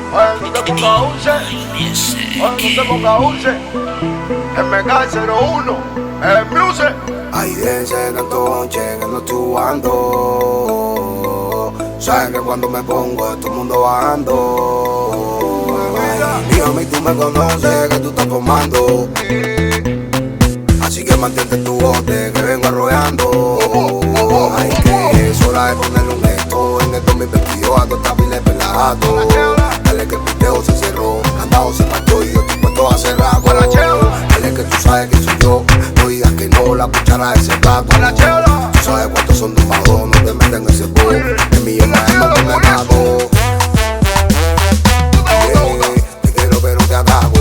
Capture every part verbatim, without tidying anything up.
Oye, no te pongas dulce. Oye, no te pongas dulce. M K cero uno, el Music. Hay veces tanto bonche que no estoy jugando. Sabes que cuando me pongo todo el mundo bajando. Ay, dígame, tú me conoces que tú estás formando. Así que mantente tu bote que vengo arrollando. Ay, que es hora de ponerle un gesto. En el dos mil veintidós ando esta pila de pelado. Dale que el piteo se cerró, andado se partió y yo estoy puesto a cerrar. Dale que tú sabes que soy yo, no digas que no, la cuchara de ese plato. Tú sabes cuántos son de bajo, no te metas en ese bowl. En mi yema es no te me cago. Te quiero pero te ataco.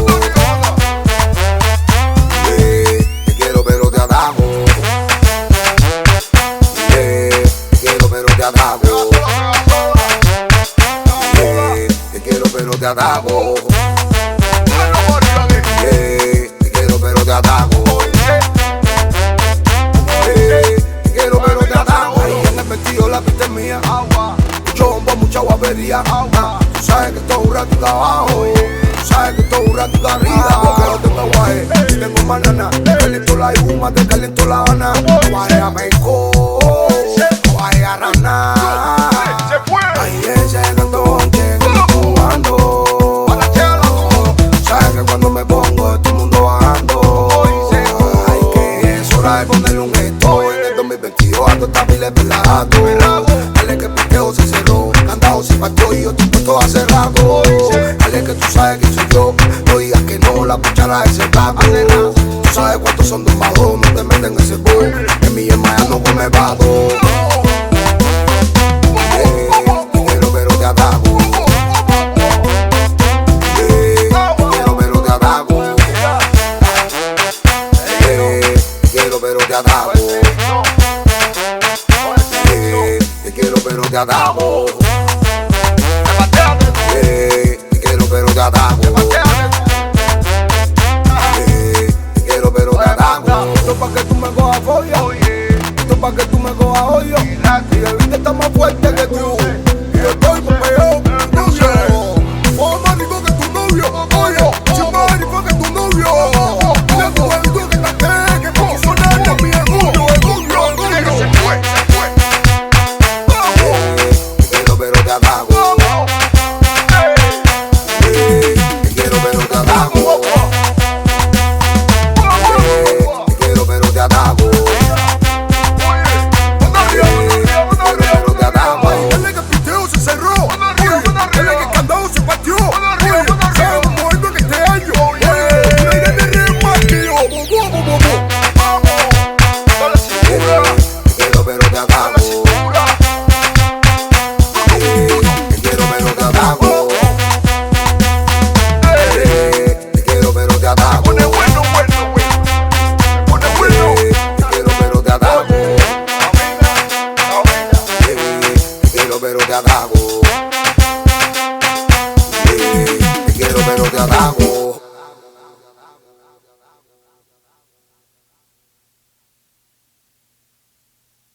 Te quiero pero te ataco. Te quiero pero te ataco. Te quiero pero te ataco. Te quiero pero te ataco. Te quiero pero te ataco. Ahí en el vestido la pista es mía. Mucho bombo, mucha guapería. Tú sabes que esto es un ratito abajo. Tú sabes que esto es un ratito arriba. Porque no tengo guaje, si tengo banana. Te caliento la yuma, te caliento la Habana. No vayas a México, no vayas a Rana. Ahí ese tanto bonche que no estoy jugando. Sabes que cuando me pongo todo el mundo bajando. Ay, que es hora de ponerle un gesto. En el dos mil veintidós ando esta pila de pelado. Dale que el piteo se cerró, candado se partió y yo estoy puesto a cerrar. Dale que tú sabes que soy yo, no digas que no, la cuchara de ese plato. Tú sabes cuántos son de bajo, no te metas en ese bowl. En mi yema ya no come pato. Te quiero pero te ataco. Te quiero pero te ataco. Te quiero pero te ataco. Te quiero pero te ataco. Te quiero pero te ataco. Te quiero pero te ataco. Esto pa' que tú me cojas folla. Esto pa' que tú me cojas hoyo. Y el beat está más fuerte que tú. Y yo estoy con peor. No sé. Oh, más rico que tu novio. Oye, si más rico que tu novio. Mira tu amigo que está que poco sonar de mi orgullo, orgullo, orgullo. Te quiero pero te ataco. Te quiero pero te ataco. Te quiero pero te ataco. Dale que el piteo se cerró. Dale que el candado se partió. Sabemos movernos en este año. Un aire de repartido. Te quiero pero te ataco. Te quiero pero te ataco. Te quiero pero te ataco.